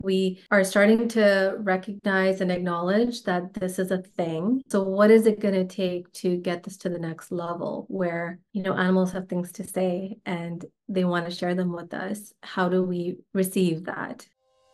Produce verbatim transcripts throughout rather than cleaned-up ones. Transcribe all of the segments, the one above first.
We are starting to recognize and acknowledge that this is a thing. So what is it going to take to get this to the next level where, you know, animals have things to say and they want to share them with us? How do we receive that?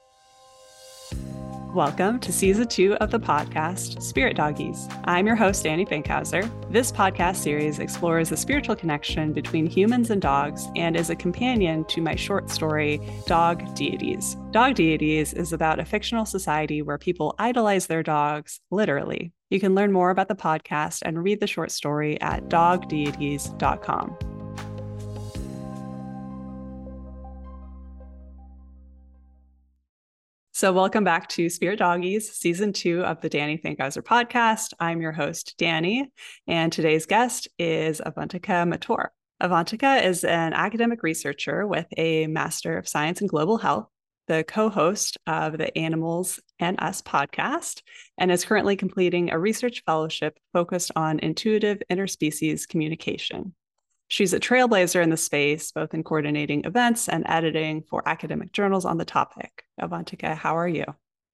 Welcome to season two of the podcast, Spirit Doggies. I'm your host, Danny Fankhauser. This podcast series explores the spiritual connection between humans and dogs and is a companion to my short story, Dog Deities. Dog Deities is about a fictional society where people idolize their dogs, literally. You can learn more about the podcast and read the short story at dog deities dot com. So welcome back to Spirit Doggies, season two of the Danny Fankhauser podcast. I'm your host, Danny, and today's guest is Avantika Mathur. Avantika is an academic researcher with a Master of Science in Global Health, the co-host of the Animals and Us podcast, and is currently completing a research fellowship focused on intuitive interspecies communication. She's a trailblazer in the space, both in coordinating events and editing for academic journals on the topic. Avantika, how are you?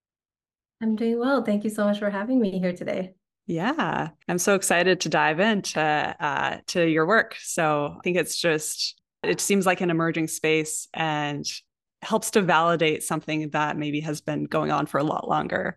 I'm doing well. Thank you so much for having me here today. Yeah, I'm so excited to dive into uh, to your work. So I think it's just, it seems like an emerging space and helps to validate something that maybe has been going on for a lot longer.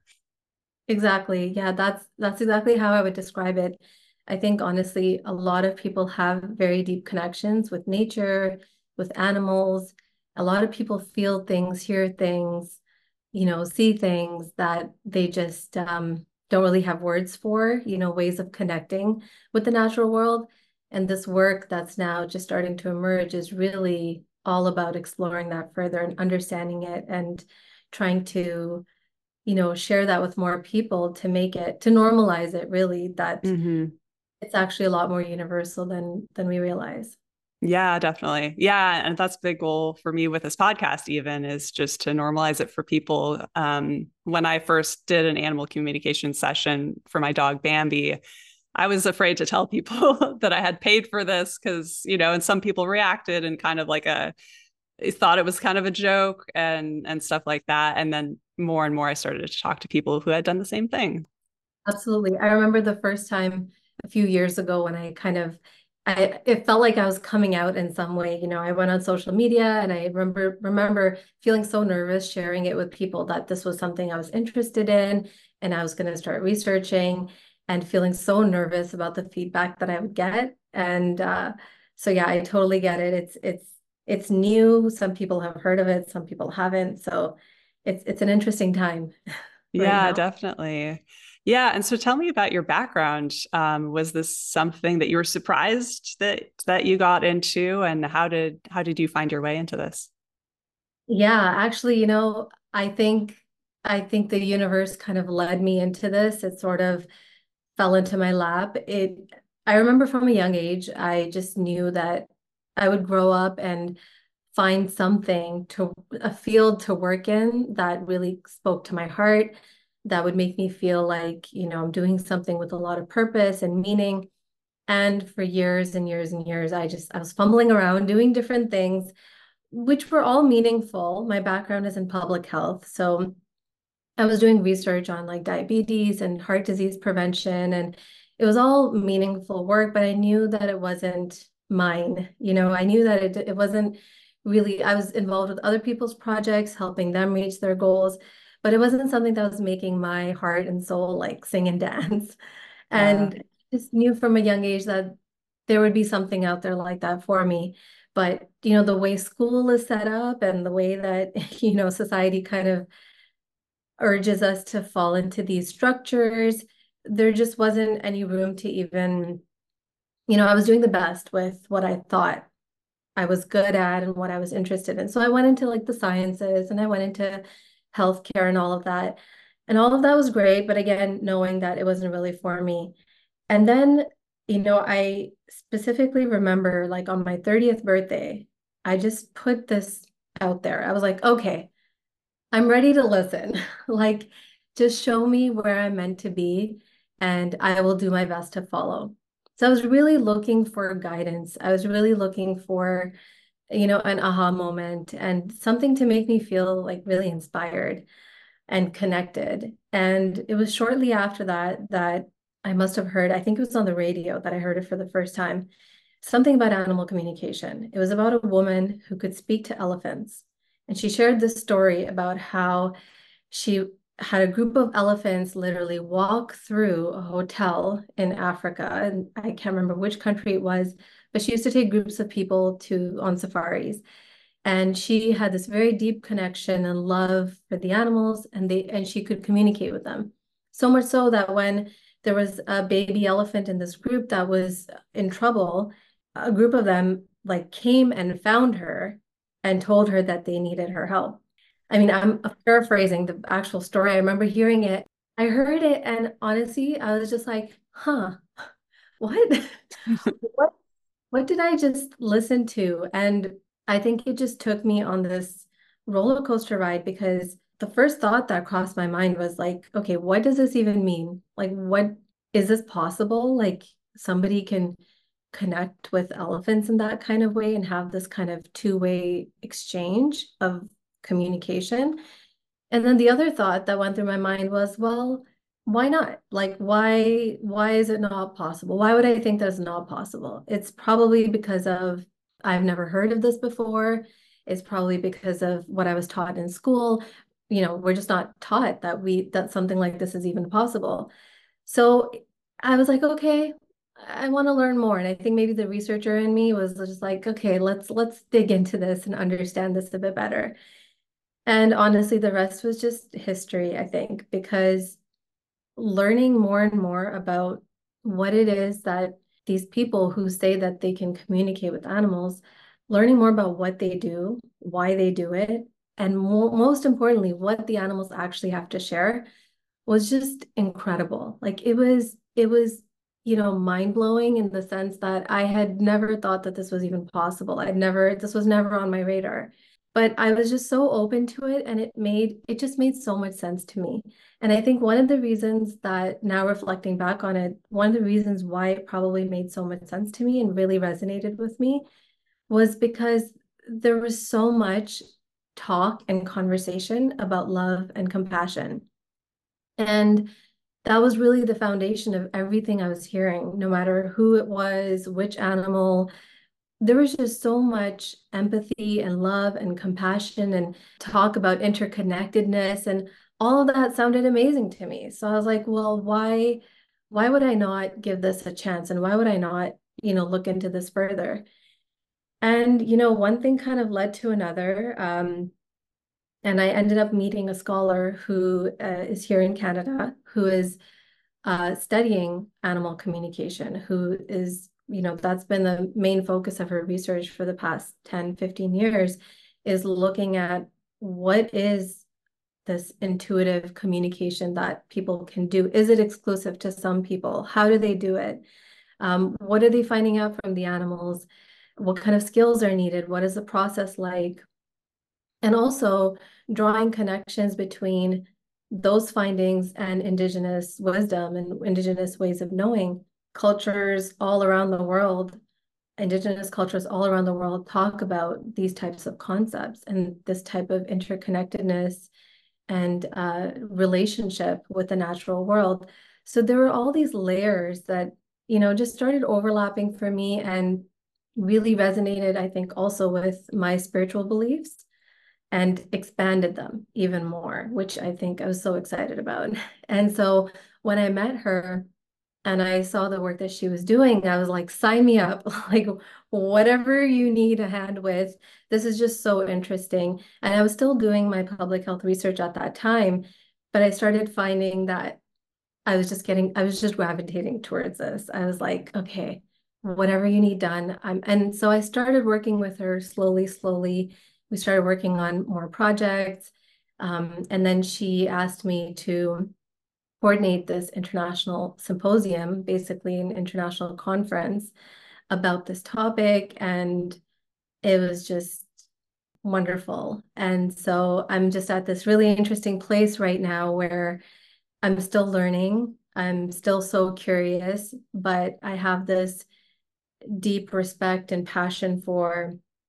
Exactly. Yeah, that's that's exactly how I would describe it. I think honestly, a lot of people have very deep connections with nature, with animals. A lot of people feel things, hear things, you know, see things that they just um, don't really have words for, you know, ways of connecting with the natural world. And this work that's now just starting to emerge is really all about exploring that further and understanding it and trying to, you know, share that with more people to make it, to normalize it really, that Mm-hmm. it's actually a lot more universal than than we realize. Yeah, definitely. Yeah. And that's a big goal for me with this podcast, even is just to normalize it for people. Um, when I first did an animal communication session for my dog Bambi, I was afraid to tell people that I had paid for this because, you know, and some people reacted and kind of like a thought it was kind of a joke and and stuff like that. And then more and more I started to talk to people who had done the same thing. Absolutely. I remember the first time a few years ago when I kind of I it felt like I was coming out in some way. You know, I went on social media and I remember remember feeling so nervous sharing it with people that this was something I was interested in and I was going to start researching and feeling so nervous about the feedback that I would get. And uh, so yeah, I totally get it. It's it's it's new. Some people have heard of it, some people haven't. So it's it's an interesting time right Yeah, now. definitely. Yeah. And so tell me about your background. Um, was this something that you were surprised that that you got into, and how did how did you find your way into this? Yeah, actually, you know, I think I think the universe kind of led me into this. It sort of fell into my lap. It I remember from a young age, I just knew that I would grow up and find something to a field to work in that really spoke to my heart, that would make me feel like, you know, I'm doing something with a lot of purpose and meaning. And for years and years and years, I just I was fumbling around doing different things which were all meaningful. My background is in public health. So I was doing research on like diabetes and heart disease prevention, and it was all meaningful work, but I knew that it wasn't mine. You know, I knew that it, it wasn't really, I was involved with other people's projects, helping them reach their goals, but it wasn't something that was making my heart and soul like sing and dance. Yeah. And just knew from a young age that there would be something out there like that for me. But, you know, the way school is set up and the way that, you know, society kind of urges us to fall into these structures, there just wasn't any room to even, you know, I was doing the best with what I thought I was good at and what I was interested in. So I went into like the sciences and I went into healthcare and all of that. And all of that was great, but again, knowing that it wasn't really for me. And then, you know, I specifically remember like on my thirtieth birthday, I just put this out there. I was like, okay, I'm ready to listen. Like, just show me where I'm meant to be, and I will do my best to follow. So I was really looking for guidance. I was really looking for you know, an aha moment and something to make me feel like really inspired and connected. And it was shortly after that that I must have heard, I think it was on the radio that I heard it for the first time, something about animal communication. It was about a woman who could speak to elephants. And she shared this story about how she had a group of elephants literally walk through a hotel in Africa. And I can't remember which country it was, but she used to take groups of people to on safaris. And she had this very deep connection and love for the animals, and they and she could communicate with them. So much so that when there was a baby elephant in this group that was in trouble, a group of them like came and found her and told her that they needed her help. I mean, I'm paraphrasing the actual story. I remember hearing it. I heard it, and honestly, I was just like, huh, what? What what did I just listen to? And I think it just took me on this roller coaster ride because the first thought that crossed my mind was like, okay, what does this even mean? Like, what is this possible? Like, somebody can connect with elephants in that kind of way and have this kind of two-way exchange of communication. And then the other thought that went through my mind was, well, why not? Like, why why is it not possible? Why would I think that's not possible? It's probably because of I've never heard of this before. It's probably because of what I was taught in school. You know, we're just not taught that we that something like this is even possible. So I was like, okay, I want to learn more. And I think maybe the researcher in me was just like, okay, let's let's dig into this and understand this a bit better. And honestly, the rest was just history, I think, because learning more and more about what it is that these people who say that they can communicate with animals, learning more about what they do, why they do it, and mo most importantly, what the animals actually have to share was just incredible. Like it was, it was, you know, mind blowing in the sense that I had never thought that this was even possible. I'd never, this was never on my radar. But I was just so open to it and it made, it just made so much sense to me. And I think one of the reasons that now reflecting back on it, one of the reasons why it probably made so much sense to me and really resonated with me was because there was so much talk and conversation about love and compassion. And that was really the foundation of everything I was hearing, no matter who it was, which animal. There was just so much empathy and love and compassion and talk about interconnectedness, and all of that sounded amazing to me. So I was like, well, why, why would I not give this a chance? And why would I not, you know, look into this further? And, you know, one thing kind of led to another. Um, and I ended up meeting a scholar who uh, is here in Canada, who is uh, studying animal communication, who is, you know, that's been the main focus of her research for the past ten, fifteen years, is looking at what is this intuitive communication that people can do. Is it exclusive to some people? How do they do it? Um, what are they finding out from the animals? What kind of skills are needed? What is the process like? And also drawing connections between those findings and Indigenous wisdom and Indigenous ways of knowing. Cultures all around the world, Indigenous cultures all around the world talk about these types of concepts and this type of interconnectedness and uh, relationship with the natural world. So there were all these layers that, you know, just started overlapping for me and really resonated, I think, also with my spiritual beliefs and expanded them even more, which I think I was so excited about. And so when I met her and I saw the work that she was doing, I was like, sign me up, like whatever you need a hand with. This is just so interesting. And I was still doing my public health research at that time, but I started finding that I was just getting, I was just gravitating towards this. I was like, okay, whatever you need done. I'm, and so I started working with her slowly, slowly. We started working on more projects. Um, and then she asked me to coordinate this international symposium, basically an international conference about this topic. And it was just wonderful. And so I'm just at this really interesting place right now where I'm still learning. I'm still so curious, but I have this deep respect and passion for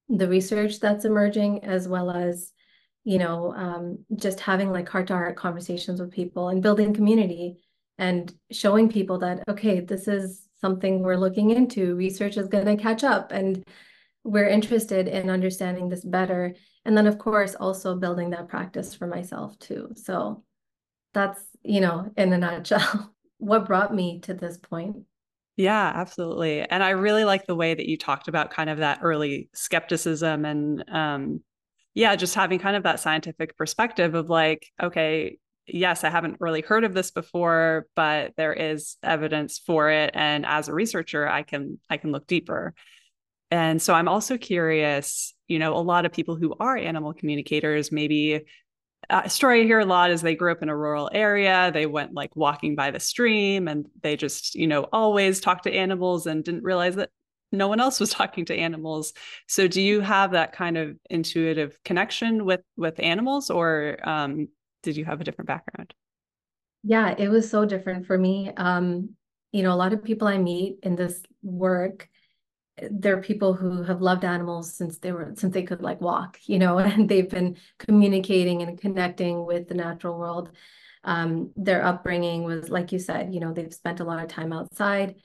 the research that's emerging, as well as, you know, um, just having like heart to heart conversations with people and building community and showing people that, okay, this is something we're looking into. Research is going to catch up and we're interested in understanding this better. And then, of course, also building that practice for myself too. So that's, you know, in a nutshell, what brought me to this point. Yeah, absolutely. And I really like the way that you talked about kind of that early skepticism and um yeah, just having kind of that scientific perspective of like, okay, yes, I haven't really heard of this before, but there is evidence for it. And as a researcher, I can I can look deeper. And so I'm also curious, you know, a lot of people who are animal communicators, maybe a story I hear a lot is they grew up in a rural area. They went like walking by the stream and they just, you know, always talked to animals and didn't realize that no one else was talking to animals. So do you have that kind of intuitive connection with with animals, or um, did you have a different background? Yeah, it was so different for me. Um, you know, a lot of people I meet in this work, they're people who have loved animals since they were since they could like walk, you know, and they've been communicating and connecting with the natural world. Um, their upbringing was, like you said, you know, they've spent a lot of time outside.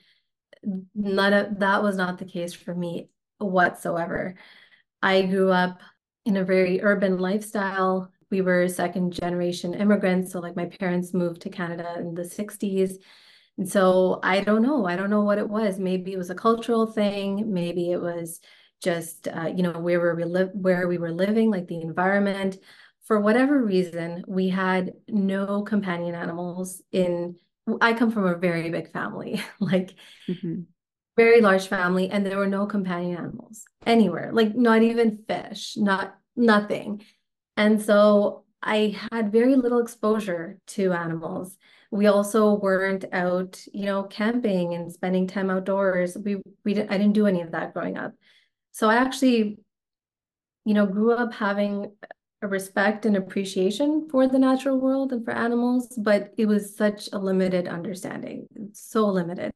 None of that was not the case for me whatsoever. I grew up in a very urban lifestyle. We were second generation immigrants. So like my parents moved to Canada in the sixties. And so I don't know. I don't know what it was. Maybe it was a cultural thing. Maybe it was just, uh, you know, where we live, where we were living, like the environment. For whatever reason, we had no companion animals in, I come from a very big family, like Mm-hmm. very large family, and there were no companion animals anywhere, like not even fish, not nothing. And so I had very little exposure to animals. We also weren't out, you know, camping and spending time outdoors. We we didn't I didn't do any of that growing up. So I actually, you know, grew up having a respect and appreciation for the natural world and for animals, but it was such a limited understanding, so limited.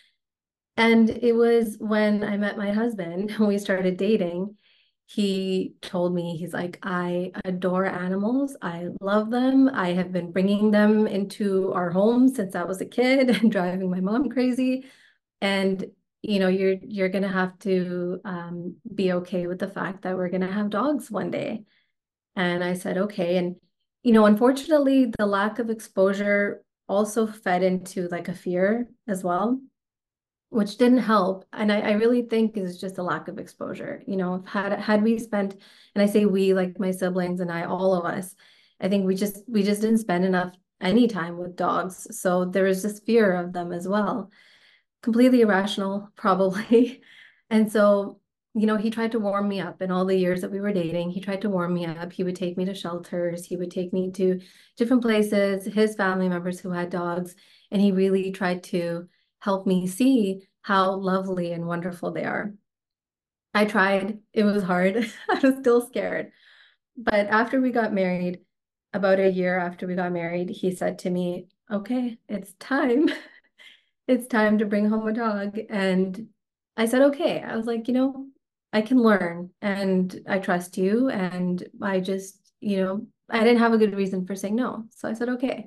And it was when I met my husband and we started dating, he told me, he's like, I adore animals. I love them. I have been bringing them into our home since I was a kid and driving my mom crazy. And, you know, you're you're gonna have to um, be okay with the fact that we're gonna have dogs one day. And I said, okay. And, you know, unfortunately, the lack of exposure also fed into like a fear as well, which didn't help. And I, I really think is just a lack of exposure. You know, had had we spent, and I say we, like my siblings and I, all of us, I think we just we just didn't spend enough any time with dogs. So there was this fear of them as well. Completely irrational, probably. And so, you know, he tried to warm me up in all the years that we were dating. He tried to warm me up. He would take me to shelters. He would take me to different places, his family members who had dogs. And he really tried to help me see how lovely and wonderful they are. I tried. It was hard. I was still scared. But after we got married, about a year after we got married, he said to me, okay, it's time. It's time to bring home a dog. And I said, okay. I was like, you know, I can learn and I trust you. And I just, you know, I didn't have a good reason for saying no. So I said, okay.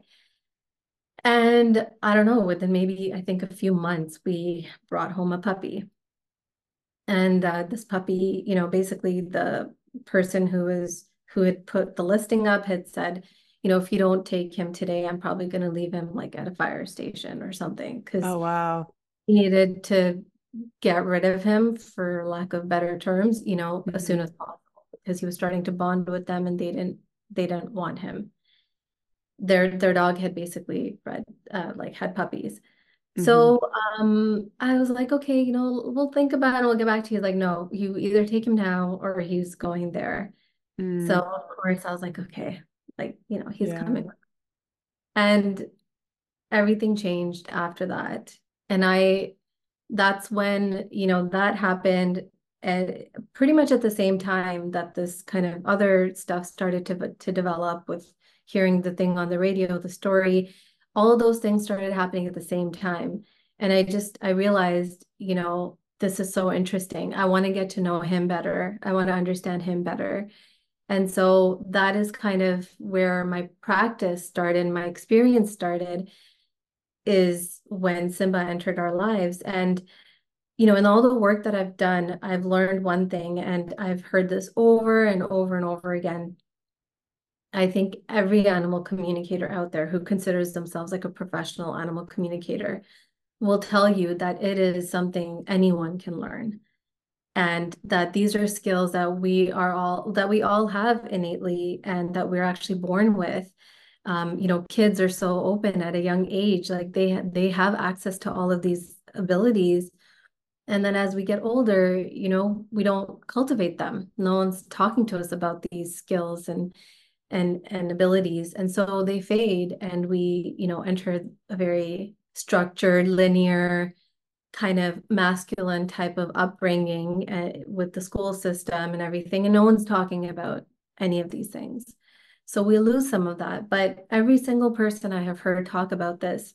And I don't know, within maybe, I think a few months, we brought home a puppy. And uh, this puppy, you know, basically the person who was who had put the listing up had said, you know, if you don't take him today, I'm probably going to leave him like at a fire station or something because Oh, wow. he needed to get rid of him for lack of better terms, you know, as soon Mm-hmm. as possible because he was starting to bond with them and they didn't they didn't want him. Their their dog had basically bred uh, like had puppies. Mm-hmm. So um, I was like, okay, you know, we'll think about it. We'll get back to you. He's like, no, you either take him now or he's going there. So Mm, of course I was like, okay, like, you know, he's yeah. coming. And everything changed after that. And I, that's when, you know, that happened and pretty much at the same time that this kind of other stuff started to, to develop with hearing the thing on the radio, the story, all of those things started happening at the same time. And I just, I realized, you know, this is so interesting. I want to get to know him better. I want to understand him better. And so that is kind of where my practice started, my experience started, is when Simba entered our lives. And, you know, in all the work that I've done, I've learned one thing, and I've heard this over and over and over again. I think every animal communicator out there who considers themselves like a professional animal communicator will tell you that it is something anyone can learn, and that these are skills that we are all that we all have innately and that we're actually born with. Um, you know, kids are so open at a young age, like they they have access to all of these abilities. And then as we get older, you know, we don't cultivate them. No one's talking to us about these skills and and and abilities. And so they fade, and we, you know, enter a very structured, linear, kind of masculine type of upbringing uh, with the school system and everything. And no one's talking about any of these things. So we lose some of that. But every single person I have heard talk about this,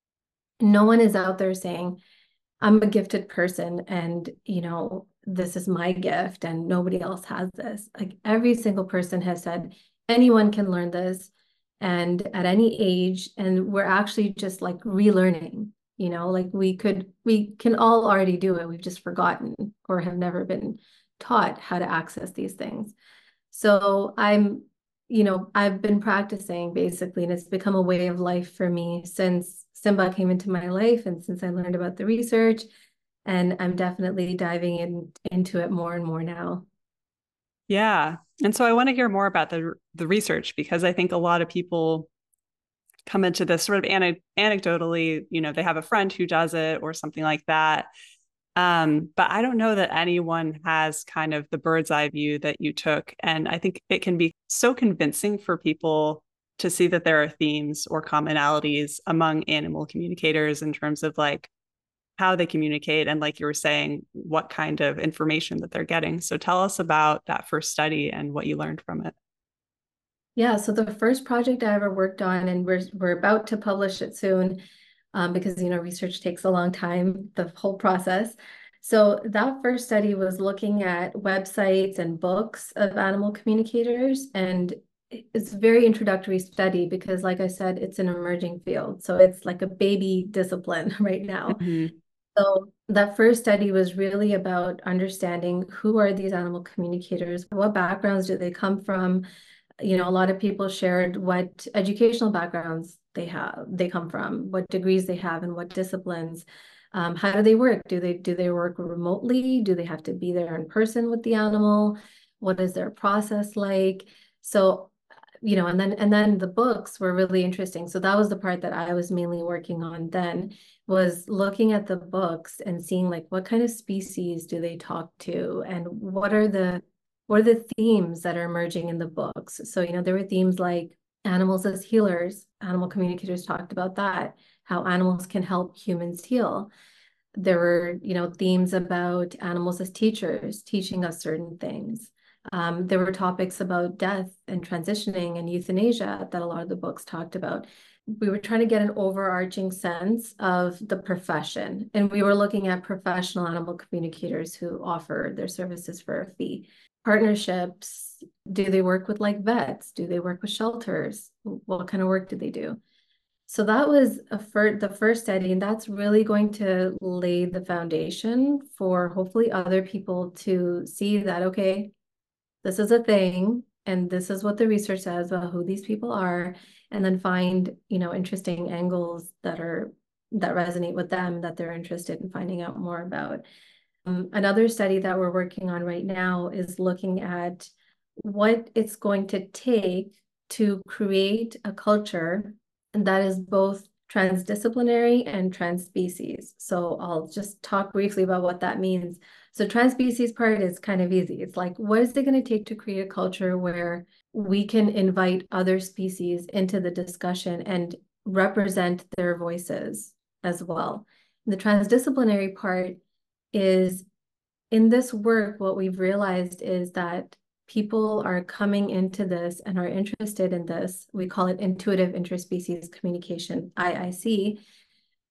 no one is out there saying, I'm a gifted person, and, you know, this is my gift and nobody else has this. Like every single person has said, anyone can learn this and at any age. And we're actually just like relearning, you know, like we could, we can all already do it. We've just forgotten or have never been taught how to access these things. So I'm, you know, I've been practicing basically, and it's become a way of life for me since Simba came into my life and since I learned about the research. And I'm definitely diving in into it more and more now. Yeah. And so I want to hear more about the the research, because I think a lot of people come into this sort of ane- anecdotally, you know, they have a friend who does it or something like that. Um, but I don't know that anyone has kind of the bird's eye view that you took. And I think it can be so convincing for people to see that there are themes or commonalities among animal communicators in terms of like how they communicate and, like you were saying, what kind of information that they're getting. So tell us about that first study and what you learned from it. Yeah, so the first project I ever worked on, and we're we're about to publish it soon, um, because you know research takes a long time, the whole process. So that first study was looking at websites and books of animal communicators, and it's a very introductory study because, like I said, it's an emerging field. So it's like a baby discipline right now. Mm-hmm. So that first study was really about understanding who are these animal communicators, what backgrounds do they come from. You know, a lot of people shared what educational backgrounds they have, they come from, what degrees they have, and what disciplines. Um, how do they work? Do they do they work remotely? Do they have to be there in person with the animal? What is their process like? So, you know, and then and then the books were really interesting. So that was the part that I was mainly working on then, was looking at the books and seeing like what kind of species do they talk to, and what are the what are the themes that are emerging in the books. So, you know, there were themes like animals as healers. Animal communicators talked about that, how animals can help humans heal. There were, you know, themes about animals as teachers, teaching us certain things. Um, there were topics about death and transitioning and euthanasia that a lot of the books talked about. We were trying to get an overarching sense of the profession, and we were looking at professional animal communicators who offer their services for a fee. Partnerships, do they work with like vets? Do they work with shelters? What kind of work do they do? So that was a fir the first study, and that's really going to lay the foundation for hopefully other people to see that, okay, this is a thing, and this is what the research says about who these people are, and then find, you know, interesting angles that are that resonate with them, that they're interested in finding out more about. Um, another study that we're working on right now is looking at what it's going to take to create a culture that is both transdisciplinary and transspecies. So I'll just talk briefly about what that means. So transspecies part is kind of easy. It's like, what is it going to take to create a culture where we can invite other species into the discussion and represent their voices as well? The transdisciplinary part is, in this work, what we've realized is that people are coming into this and are interested in this. We call it intuitive interspecies communication, I I C,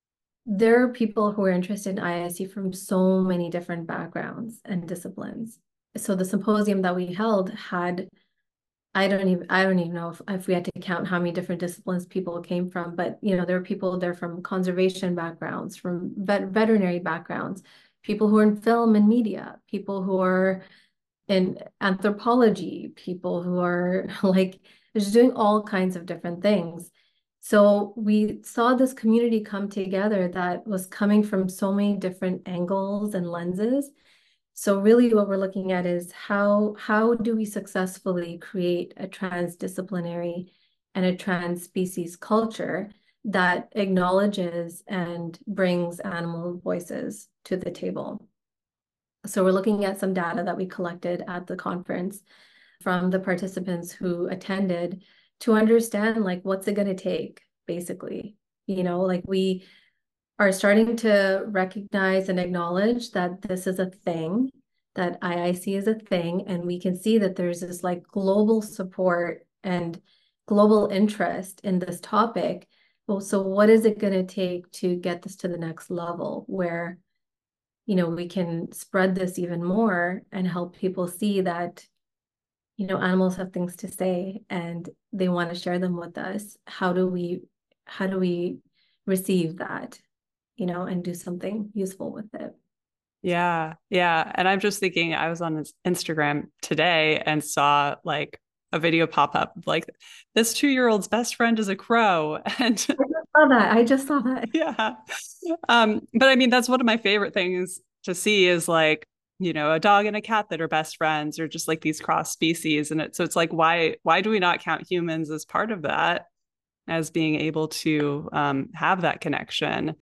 there are people who are interested in I I C from so many different backgrounds and disciplines. So the symposium that we held had, I don't even I don't even know if, if we had to count how many different disciplines people came from, but you know, there are people there from conservation backgrounds, from vet, veterinary backgrounds, people who are in film and media, people who are in anthropology, people who are like just doing all kinds of different things. So we saw this community come together that was coming from so many different angles and lenses. So really what we're looking at is how how do we successfully create a transdisciplinary and a trans species culture that acknowledges and brings animal voices to the table. So we're looking at some data that we collected at the conference from the participants who attended to understand like what's it going to take, basically. You know, like we are starting to recognize and acknowledge that this is a thing, that I I C is a thing, and we can see that there's this like global support and global interest in this topic. Well, so what is it going to take to get this to the next level where, you know, we can spread this even more and help people see that, you know, animals have things to say and they want to share them with us. How do we, how do we receive that, you know, and do something useful with it? Yeah, yeah. And I'm just thinking, I was on his Instagram today and saw like a video pop up like this two-year-old's best friend is a crow. And I just saw that. I just saw that. yeah. Um, but I mean, that's one of my favorite things to see is like, you know, a dog and a cat that are best friends or just like these cross species. And it, so it's like, why, why do we not count humans as part of that, as being able to um, have that connection?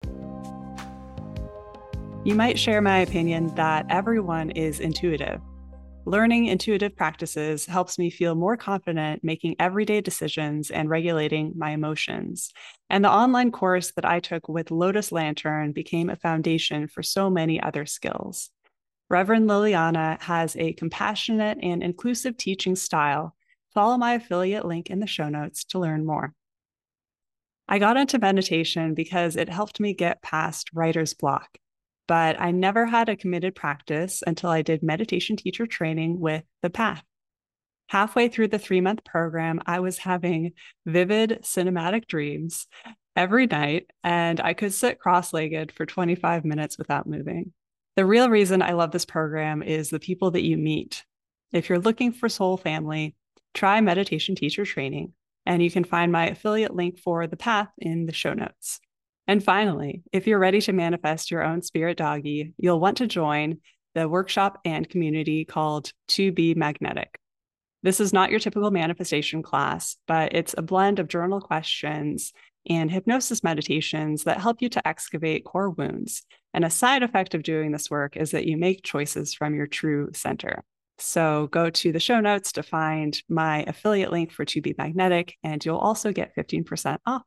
You might share my opinion that everyone is intuitive. Learning intuitive practices helps me feel more confident making everyday decisions and regulating my emotions. And the online course that I took with Lotus Lantern became a foundation for so many other skills. Reverend Liliana has a compassionate and inclusive teaching style. Follow my affiliate link in the show notes to learn more. I got into meditation because it helped me get past writer's block, but I never had a committed practice until I did meditation teacher training with The Path. Halfway through the three-month program, I was having vivid cinematic dreams every night, and I could sit cross-legged for twenty-five minutes without moving. The real reason I love this program is the people that you meet. If you're looking for soul family, try meditation teacher training, and you can find my affiliate link for The Path in the show notes. And finally, if you're ready to manifest your own spirit doggy, you'll want to join the workshop and community called To Be Magnetic. This is not your typical manifestation class, but it's a blend of journal questions and hypnosis meditations that help you to excavate core wounds. And a side effect of doing this work is that you make choices from your true center. So go to the show notes to find my affiliate link for To Be Magnetic, and you'll also get fifteen percent off.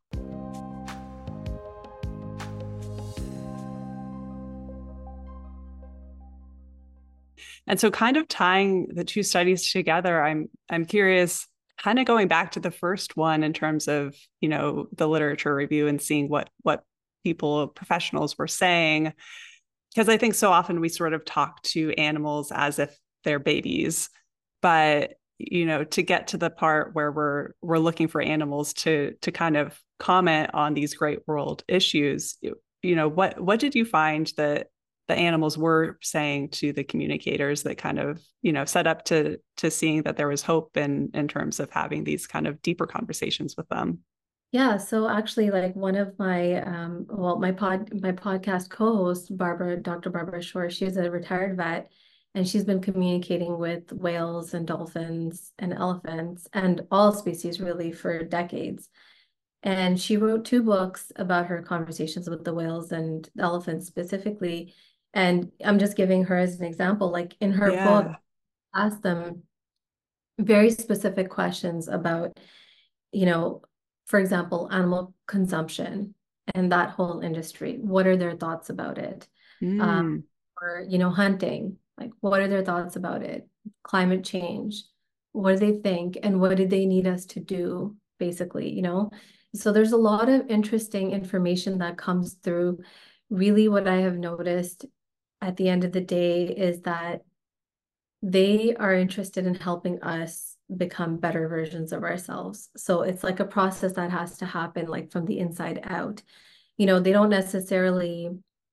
And so kind of tying the two studies together, I'm I'm curious, kind of going back to the first one in terms of, you know, the literature review and seeing what what people, professionals were saying. Because I think so often we sort of talk to animals as if they're babies. But, you know, to get to the part where we're we're looking for animals to to kind of comment on these great world issues, you, you know, what what did you find that the animals were saying to the communicators that kind of, you know, set up to to seeing that there was hope in in terms of having these kind of deeper conversations with them? Yeah, so actually like one of my um well my pod my podcast co-host Barbara, Doctor Barbara Shore, she's a retired vet and she's been communicating with whales and dolphins and elephants and all species really for decades. And she wrote two books about her conversations with the whales and elephants specifically. And I'm just giving her as an example, like in her book, Yeah. asked them very specific questions about, you know, for example, animal consumption and that whole industry. What are their thoughts about it? Um, Mm. or, you know, hunting, like what are their thoughts about it? Climate change, what do they think? And what do they need us to do, basically, you know? So there's a lot of interesting information that comes through. Really, what I have noticed at the end of the day is that they are interested in helping us become better versions of ourselves. So it's like a process that has to happen like from the inside out. You know, they don't necessarily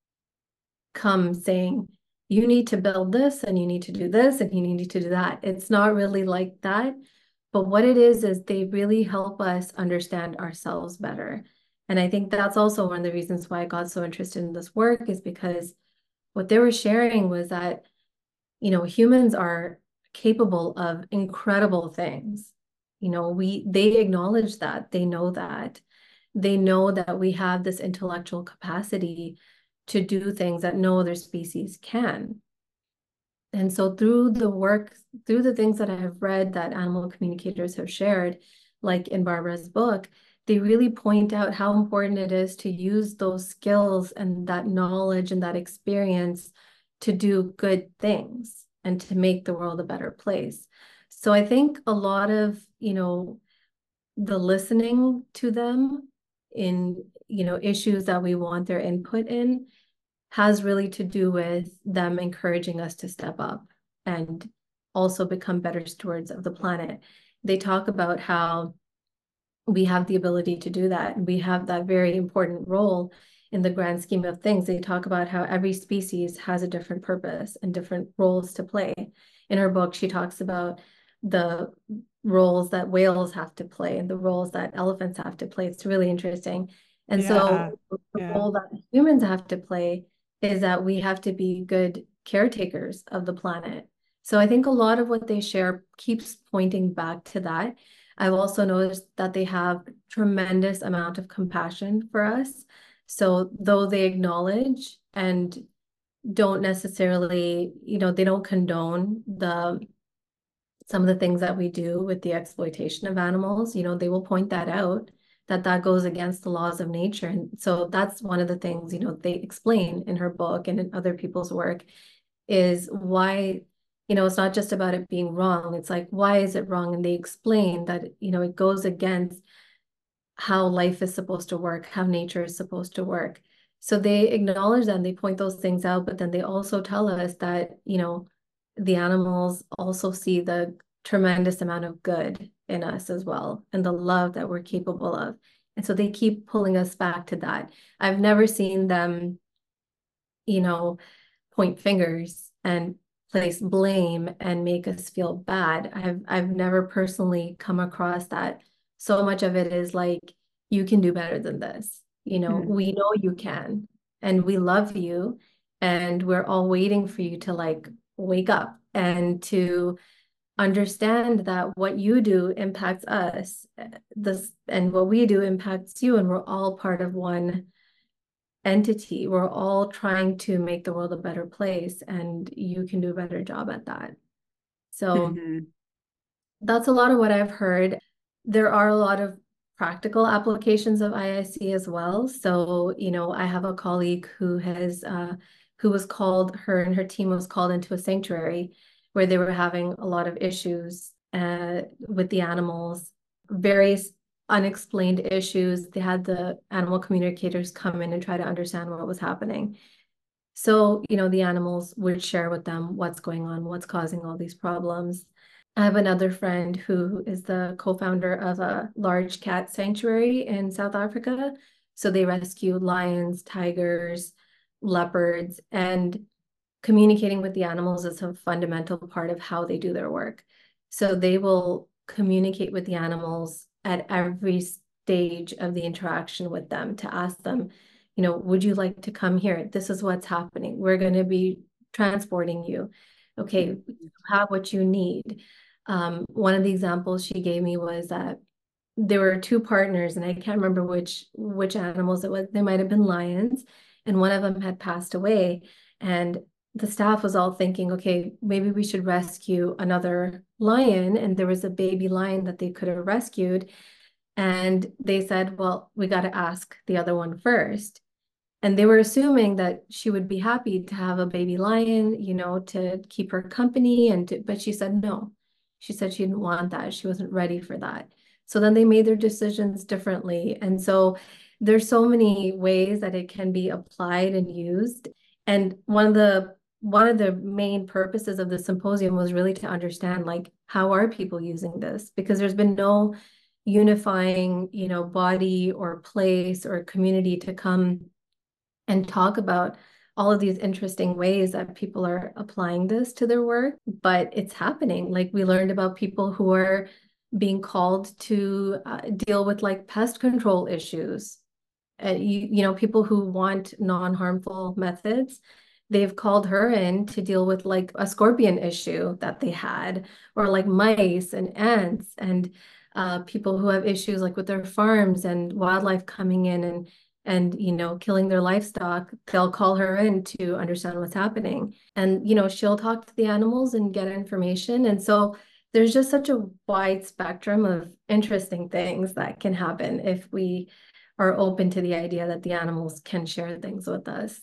come saying, you need to build this and you need to do this and you need to do that. It's not really like that. But what it is, is they really help us understand ourselves better. And I think that's also one of the reasons why I got so interested in this work, is because what they were sharing was that, you know, humans are capable of incredible things. You know, we they acknowledge that, they know that. They know that we have this intellectual capacity to do things that no other species can. And so through the work, through the things that I have read that animal communicators have shared, like in Barbara's book, they really point out how important it is to use those skills and that knowledge and that experience to do good things and to make the world a better place. So I think a lot of, you know, the listening to them in, you know, issues that we want their input in has really to do with them encouraging us to step up and also become better stewards of the planet. They talk about how we have the ability to do that. And we have that very important role in the grand scheme of things. They talk about how every species has a different purpose and different roles to play. In her book, she talks about the roles that whales have to play and the roles that elephants have to play. It's really interesting. And Yeah. so the Yeah. role that humans have to play is that we have to be good caretakers of the planet. So I think a lot of what they share keeps pointing back to that. I've also noticed that they have tremendous amount of compassion for us. So though they acknowledge and don't necessarily, you know, they don't condone the some of the things that we do with the exploitation of animals, you know, they will point that out, that that goes against the laws of nature. And so that's one of the things, you know, they explain in her book and in other people's work, is why, you know, it's not just about it being wrong. It's like, why is it wrong? And they explain that, you know, it goes against how life is supposed to work, how nature is supposed to work. So they acknowledge them, they point those things out, but then they also tell us that, you know, the animals also see the tremendous amount of good in us as well, and the love that we're capable of. And so they keep pulling us back to that. I've never seen them, you know, point fingers and place blame and make us feel bad. I've I've never personally come across that. So much of it is like, you can do better than this. You know, Mhm. we know you can, and we love you, and we're all waiting for you to like wake up and to understand that what you do impacts us, this and what we do impacts you, and we're all part of one entity. We're all trying to make the world a better place, and you can do a better job at that. So Mhm. that's a lot of what I've heard. There are a lot of practical applications of I I C as well. So, you know, I have a colleague who has uh, who was called, her and her team was called into a sanctuary where they were having a lot of issues uh, with the animals, various unexplained issues. They had the animal communicators come in and try to understand what was happening. So, you know, the animals would share with them what's going on, what's causing all these problems. I have another friend who is the co-founder of a large cat sanctuary in South Africa. So they rescue lions, tigers, leopards, and communicating with the animals is a fundamental part of how they do their work. So they will communicate with the animals at every stage of the interaction with them to ask them, you know, would you like to come here? This is what's happening. We're going to be transporting you. Okay, you have what you need. Um, one of the examples she gave me was that there were two partners, and I can't remember which which animals it was. They might have been lions, and one of them had passed away. And the staff was all thinking, okay, maybe we should rescue another lion. And there was a baby lion that they could have rescued. And they said, well, we got to ask the other one first. And they were assuming that she would be happy to have a baby lion, you know, to keep her company. And to, but she said no. She said she didn't want that. She wasn't ready for that. So then they made their decisions differently. And so there's so many ways that it can be applied and used. And one of the one of the main purposes of the symposium was really to understand, like, how are people using this? Because there's been no unifying, you know, body or place or community to come and talk about all of these interesting ways that people are applying this to their work. But it's happening. Like, we learned about people who are being called to uh, deal with like pest control issues. Uh, you, you know, people who want non-harmful methods, they've called her in to deal with like a scorpion issue that they had, or like mice and ants, and uh, people who have issues like with their farms and wildlife coming in and and you know killing their livestock. They'll call her in to understand what's happening, and you know she'll talk to the animals and get information. And so there's just such a wide spectrum of interesting things that can happen if we are open to the idea that the animals can share things with us.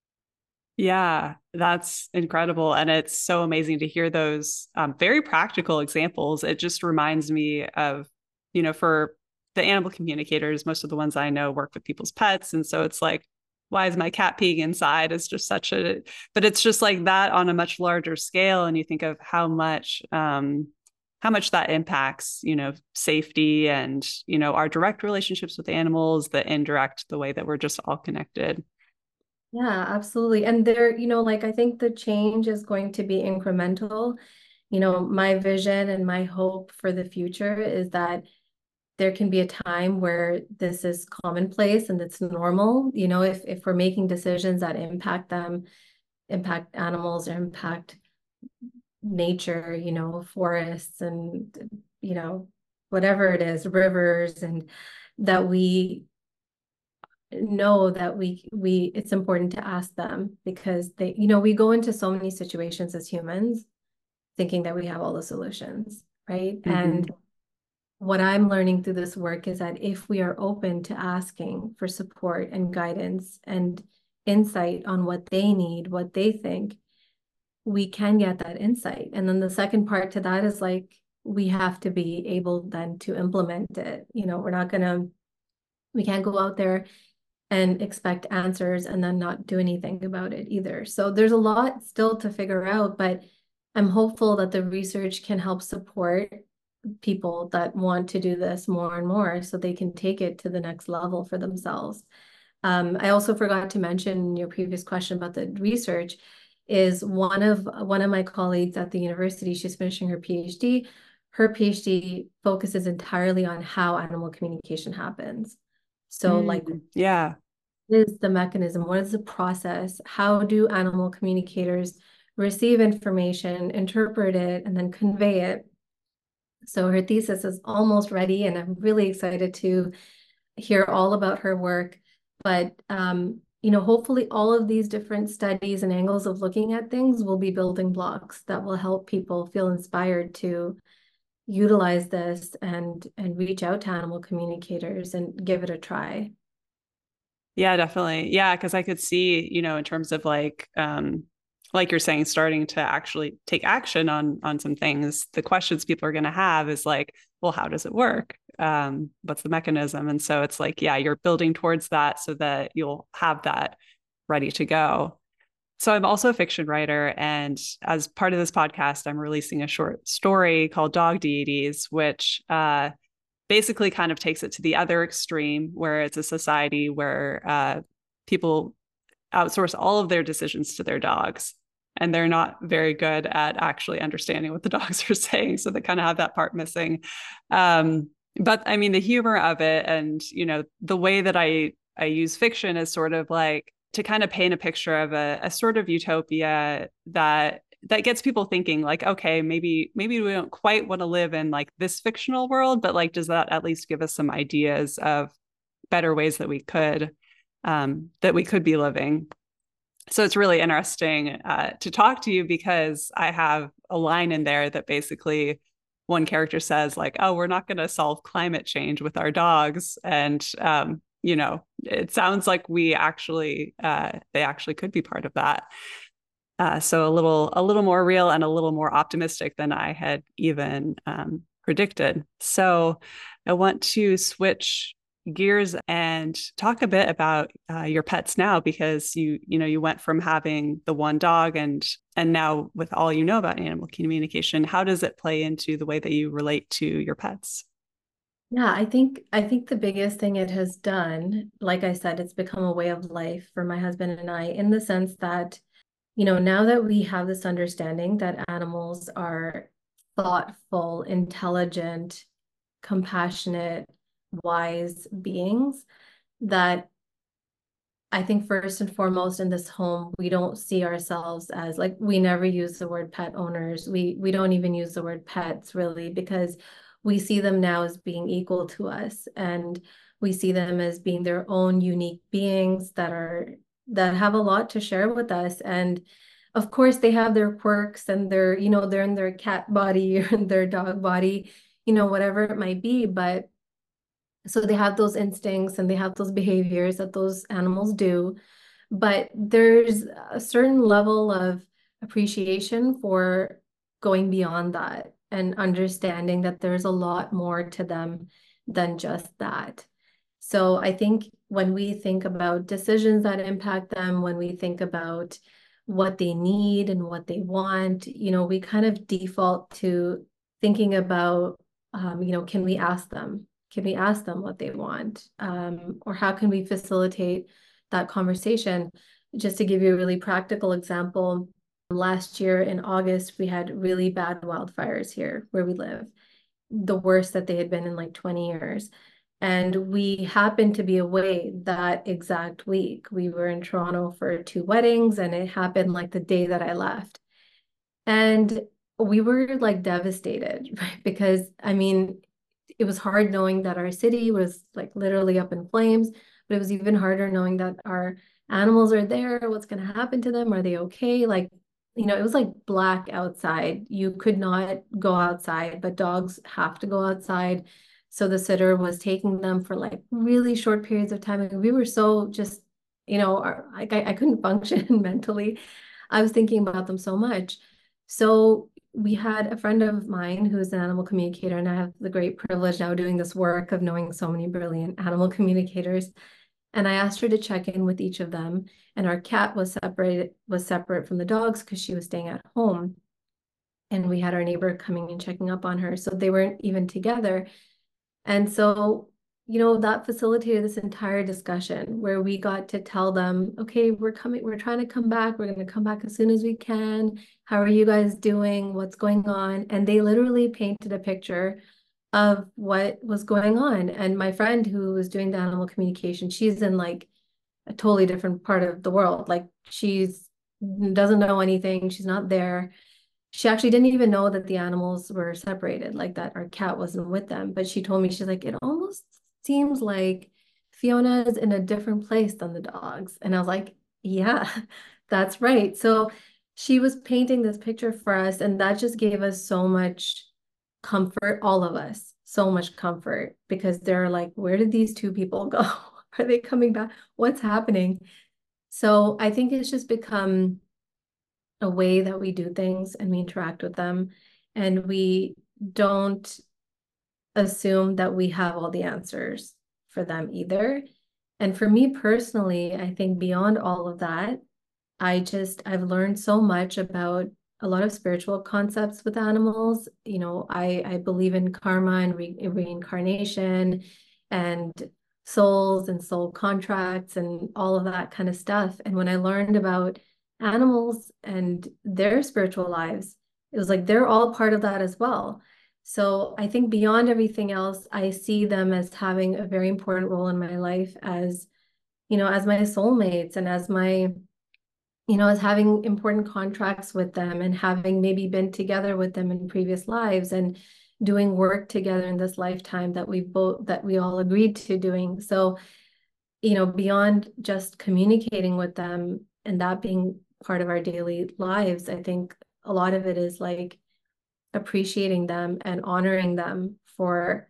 Yeah, that's incredible. And it's so amazing to hear those um, very practical examples. It just reminds me of, you know, for the animal communicators, most of the ones I know work with people's pets. And so it's like, why is my cat peeing inside? It's just such a, but it's just like that on a much larger scale. And you think of how much, um, how much that impacts, you know, safety and, you know, our direct relationships with animals, the indirect, the way that we're just all connected. Yeah, absolutely. And there, you know, like I think the change is going to be incremental. You know, my vision and my hope for the future is that there can be a time where this is commonplace and it's normal. You know, if if we're making decisions that impact them, impact animals or impact nature, you know, forests and, you know, whatever it is, rivers, and that we know that we we it's important to ask them, because they, you know, we go into so many situations as humans thinking that we have all the solutions, right? Mm-hmm. And what I'm learning through this work is that if we are open to asking for support and guidance and insight on what they need, what they think, we can get that insight. And then the second part to that is like, we have to be able then to implement it. You know, we're not gonna, we can't go out there and expect answers and then not do anything about it either. So there's a lot still to figure out, but I'm hopeful that the research can help support people that want to do this more and more so they can take it to the next level for themselves. Um, I also forgot to mention your previous question about the research is one of one of my colleagues at the university, she's finishing her PhD. Her PhD focuses entirely on how animal communication happens. So like, Mm, yeah. what is the mechanism? What is the process? How do animal communicators receive information, interpret it, and then convey it? So her thesis is almost ready, and I'm really excited to hear all about her work. But um, you know, hopefully all of these different studies and angles of looking at things will be building blocks that will help people feel inspired to utilize this and and reach out to animal communicators and give it a try. Yeah, definitely. Yeah, because I could see, you know, in terms of like, um, like you're saying, starting to actually take action on on some things. The questions people are going to have is like, well, how does it work? Um, what's the mechanism? And so it's like, yeah, you're building towards that so that you'll have that ready to go. So I'm also a fiction writer, and as part of this podcast, I'm releasing a short story called Dog Deities, which uh, basically kind of takes it to the other extreme, where it's a society where uh, people outsource all of their decisions to their dogs. And they're not very good at actually understanding what the dogs are saying. So they kind of have that part missing. Um, but I mean, the humor of it and, you know, the way that I, I use fiction is sort of like to kind of paint a picture of a, a sort of utopia that that gets people thinking like, okay, maybe maybe we don't quite want to live in like this fictional world, but like, does that at least give us some ideas of better ways that we could um, that we could be living? So it's really interesting uh, to talk to you because I have a line in there that basically one character says like, oh, we're not going to solve climate change with our dogs. And, um, you know, it sounds like we actually, uh, they actually could be part of that. Uh, so a little, a little more real and a little more optimistic than I had even um, predicted. So I want to switch gears and talk a bit about uh, your pets now, because you you know you went from having the one dog and and now with all you know about animal communication, how does it play into the way that you relate to your pets? Yeah, I think I think the biggest thing it has done, like I said, it's become a way of life for my husband and I, in the sense that, you know, now that we have this understanding that animals are thoughtful, intelligent, compassionate, wise beings, that I think first and foremost in this home, we don't see ourselves as, like, we never use the word pet owners. We we don't even use the word pets really, because we see them now as being equal to us, and we see them as being their own unique beings that are that have a lot to share with us. And of course they have their quirks, and they're, you know, they're in their cat body or in their dog body, you know, whatever it might be. But so they have those instincts and they have those behaviors that those animals do. But there's a certain level of appreciation for going beyond that and understanding that there's a lot more to them than just that. So I think when we think about decisions that impact them, when we think about what they need and what they want, you know, we kind of default to thinking about, um, you know, can we ask them? Can we ask them what they want? Um, or how can we facilitate that conversation? Just to give you a really practical example, last year in August, we had really bad wildfires here where we live, the worst that they had been in like twenty years. And we happened to be away that exact week. We were in Toronto for two weddings, and it happened like the day that I left. And we were like devastated, right? Because I mean, it was hard knowing that our city was like literally up in flames, but it was even harder knowing that our animals are there. What's going to happen to them? Are they okay? Like, you know, it was like black outside. You could not go outside, but dogs have to go outside. So the sitter was taking them for like really short periods of time. And we were so just, you know, our, like I, I couldn't function mentally. I was thinking about them so much. So we had a friend of mine who is an animal communicator, and I have the great privilege now doing this work of knowing so many brilliant animal communicators. And I asked her to check in with each of them. And our cat was separated, was separate from the dogs because she was staying at home. And we had our neighbor coming and checking up on her. So they weren't even together. And so, you know, that facilitated this entire discussion where we got to tell them, okay, we're coming, we're trying to come back. We're going to come back as soon as we can. How are you guys doing? What's going on? And they literally painted a picture of what was going on. And my friend who was doing the animal communication, she's in like a totally different part of the world. Like she's doesn't know anything. She's not there. She actually didn't even know that the animals were separated, like that our cat wasn't with them. But she told me, she's like, it almost seems like Fiona is in a different place than the dogs. And I was like, yeah, that's right. So she was painting this picture for us, and that just gave us so much comfort, all of us, so much comfort, because they're like, where did these two people go? Are they coming back? What's happening? So I think it's just become a way that we do things and we interact with them, and we don't assume that we have all the answers for them either. And for me personally, I think beyond all of that, I just I've learned so much about a lot of spiritual concepts with animals. You know, I I believe in karma and re reincarnation and souls and soul contracts and all of that kind of stuff. And when I learned about animals and their spiritual lives, it was like they're all part of that as well. So I think beyond everything else, I see them as having a very important role in my life as, you know, as my soulmates, and as my, you know, as having important contracts with them, and having maybe been together with them in previous lives, and doing work together in this lifetime that we both, that we all agreed to doing. So, you know, beyond just communicating with them and that being part of our daily lives, I think a lot of it is like appreciating them and honoring them for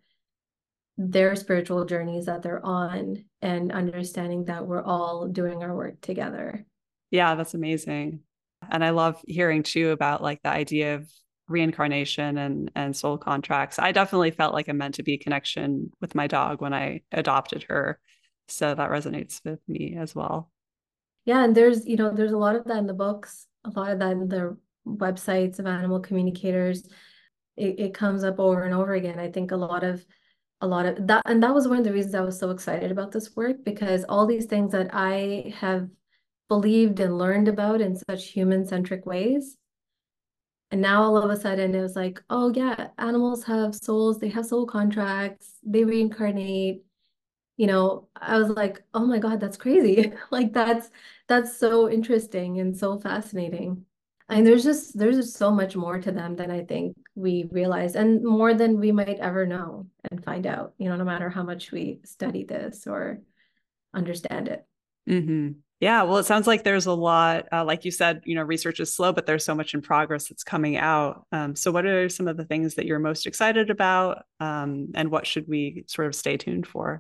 their spiritual journeys that they're on, and understanding that we're all doing our work together. Yeah, that's amazing. And I love hearing too about like the idea of reincarnation and and soul contracts. I definitely felt like a meant to be connection with my dog when I adopted her. So that resonates with me as well. Yeah, and there's, you know, there's a lot of that in the books, a lot of that in the websites of animal communicators. It, it comes up over and over again. I think a lot of a lot of that, and that was one of the reasons I was so excited about this work, because all these things that I have believed and learned about in such human-centric ways. And now all of a sudden it was like, oh yeah, animals have souls, they have soul contracts, they reincarnate. You know, I was like, oh my God, that's crazy. Like that's that's so interesting and so fascinating. And there's just there's just so much more to them than I think we realize, and more than we might ever know and find out, you know, no matter how much we study this or understand it. Mm-hmm. Yeah, well, it sounds like there's a lot, uh, like you said, you know, research is slow, but there's so much in progress that's coming out. Um, so what are some of the things that you're most excited about? Um, and what should we sort of stay tuned for?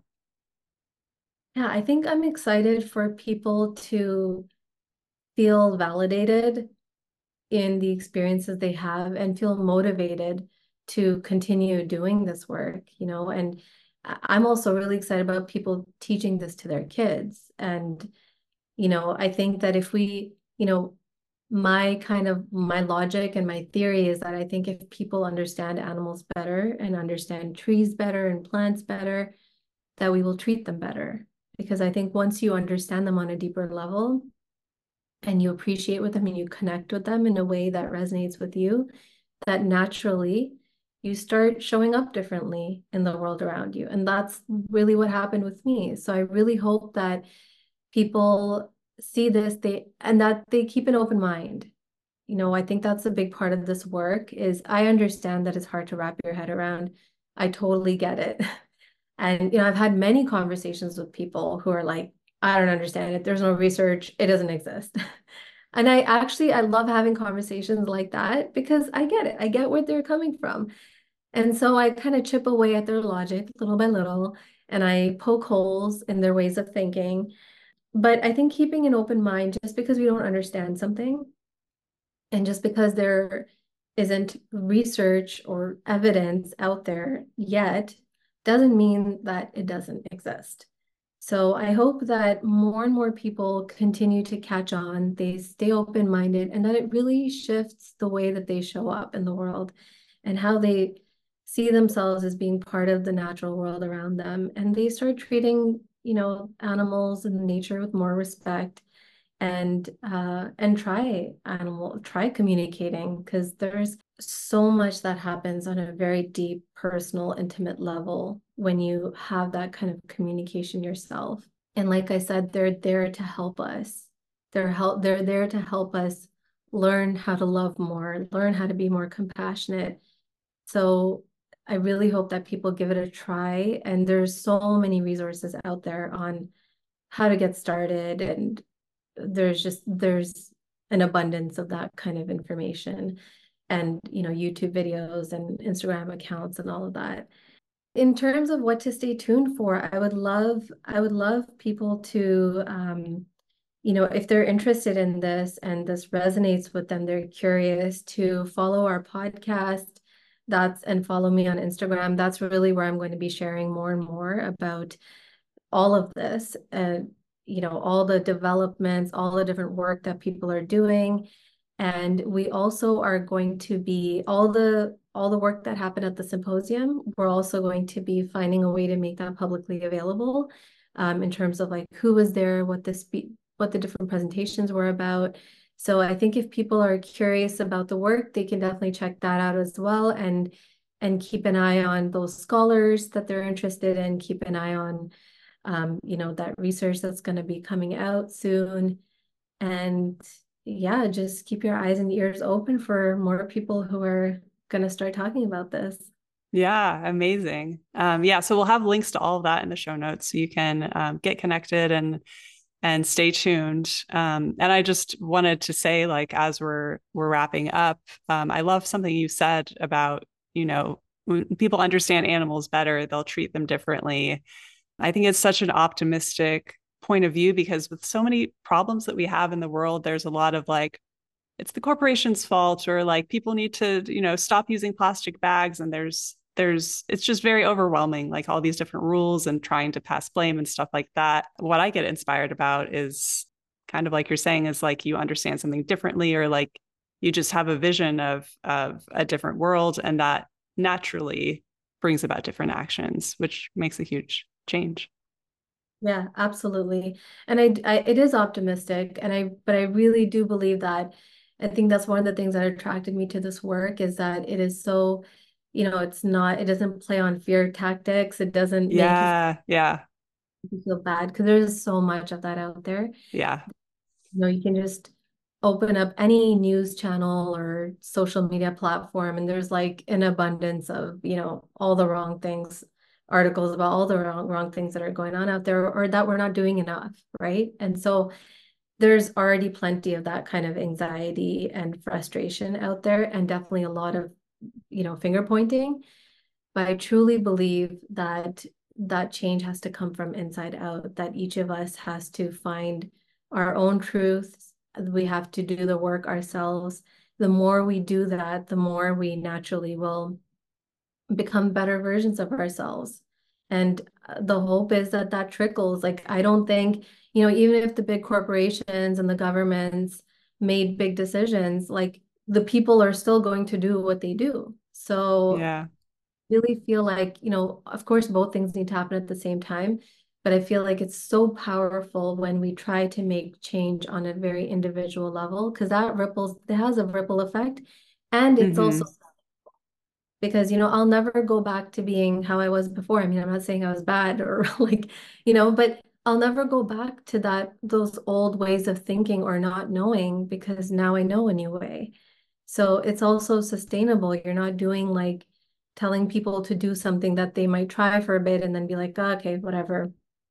Yeah, I think I'm excited for people to feel validated in the experiences they have and feel motivated to continue doing this work, you know, and I- I'm also really excited about people teaching this to their kids. And, you know, I think that if we, you know, my kind of my logic and my theory is that I think if people understand animals better and understand trees better and plants better, that we will treat them better. Because I think once you understand them on a deeper level, and you appreciate with them and you connect with them in a way that resonates with you, that naturally you start showing up differently in the world around you. And that's really what happened with me. So I really hope that people see this, they and that they keep an open mind. You know, I think that's a big part of this work is I understand that it's hard to wrap your head around. I totally get it. And you know, I've had many conversations with people who are like, I don't understand it. There's no research. It doesn't exist. And I actually I love having conversations like that because I get it. I get where they're coming from. And so I kind of chip away at their logic little by little and I poke holes in their ways of thinking. But I think keeping an open mind just because we don't understand something and just because there isn't research or evidence out there yet doesn't mean that it doesn't exist. So I hope that more and more people continue to catch on, they stay open-minded, and that it really shifts the way that they show up in the world and how they see themselves as being part of the natural world around them. And they start treating, you know, animals and nature with more respect and uh and try animal try communicating because there's so much that happens on a very deep personal intimate level when you have that kind of communication yourself. And like I said, they're there to help us. They're help they're there to help us learn how to love more, learn how to be more compassionate. So I really hope that people give it a try, and there's so many resources out there on how to get started, and there's just there's an abundance of that kind of information, and you know, YouTube videos and Instagram accounts and all of that. In terms of what to stay tuned for, I would love I would love people to um you know, if they're interested in this and this resonates with them, they're curious to follow our podcast. That's and follow me on Instagram. That's really where I'm going to be sharing more and more about all of this and you know, all the developments, all the different work that people are doing. And we also are going to be all the all the work that happened at the symposium, we're also going to be finding a way to make that publicly available, um, in terms of like who was there, what the spe what the different presentations were about. So I think if people are curious about the work, they can definitely check that out as well, and and keep an eye on those scholars that they're interested in, keep an eye on um, you know, that research that's going to be coming out soon. And yeah, just keep your eyes and ears open for more people who are going to start talking about this. Yeah, amazing. Um, yeah, so we'll have links to all of that in the show notes so you can um, get connected and and stay tuned. Um, and I just wanted to say, like, as we're we're wrapping up, um, I love something you said about, you know, when people understand animals better, they'll treat them differently. I think it's such an optimistic point of view because with so many problems that we have in the world, there's a lot of like it's the corporation's fault, or like people need to, you know, stop using plastic bags. And there's, there's, it's just very overwhelming, like all these different rules and trying to pass blame and stuff like that. What I get inspired about is kind of like you're saying, is like you understand something differently, or like you just have a vision of, of a different world. And that naturally brings about different actions, which makes a huge change. Yeah, absolutely. And I, I it is optimistic, and I but I really do believe that. I think that's one of the things that attracted me to this work, is that it is so, you know, it's not, it doesn't play on fear tactics. It doesn't make you Yeah. Yeah. feel bad, because there's so much of that out there. Yeah. You know, you can just open up any news channel or social media platform, and there's like an abundance of, you know, all the wrong things, articles about all the wrong, wrong things that are going on out there, or that we're not doing enough, right? And so there's already plenty of that kind of anxiety and frustration out there, and definitely a lot of, you know, finger pointing. But I truly believe that that change has to come from inside out, that each of us has to find our own truths. We have to do the work ourselves. The more we do that, the more we naturally will become better versions of ourselves. And the hope is that that trickles. Like, I don't think, you know, even if the big corporations and the governments made big decisions, like the people are still going to do what they do. So Yeah. really feel like, you know, of course, both things need to happen at the same time. But I feel like it's so powerful when we try to make change on a very individual level, because that ripples, it has a ripple effect. And it's also, Mm-hmm. because, you know, I'll never go back to being how I was before. I mean, I'm not saying I was bad or like, you know, but I'll never go back to that, those old ways of thinking or not knowing, because now I know a new way. So it's also sustainable. You're not doing like telling people to do something that they might try for a bit and then be like, oh, okay, whatever.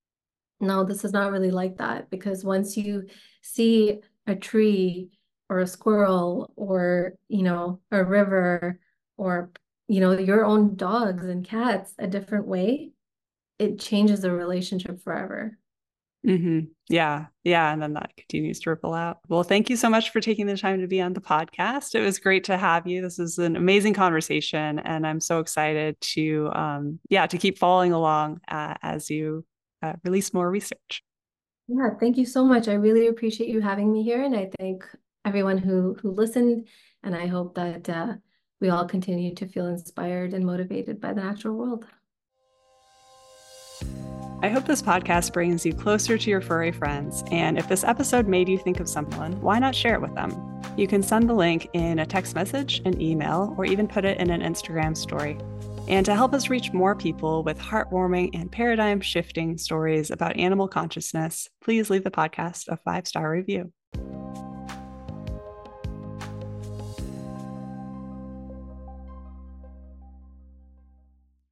No, this is not really like that, because once you see a tree or a squirrel or, you know, a river or, you know, your own dogs and cats a different way, it changes the relationship forever. Mm-hmm. Yeah. Yeah. And then that continues to ripple out. Well, thank you so much for taking the time to be on the podcast. It was great to have you. This is an amazing conversation, and I'm so excited to, um, yeah, to keep following along uh, as you uh, release more research. Yeah, thank you so much. I really appreciate you having me here, and I thank everyone who who listened, and I hope that uh, we all continue to feel inspired and motivated by the natural world. I hope this podcast brings you closer to your furry friends. And if this episode made you think of someone, why not share it with them? You can send the link in a text message, an email, or even put it in an Instagram story. And to help us reach more people with heartwarming and paradigm shifting stories about animal consciousness, please leave the podcast a five-star review.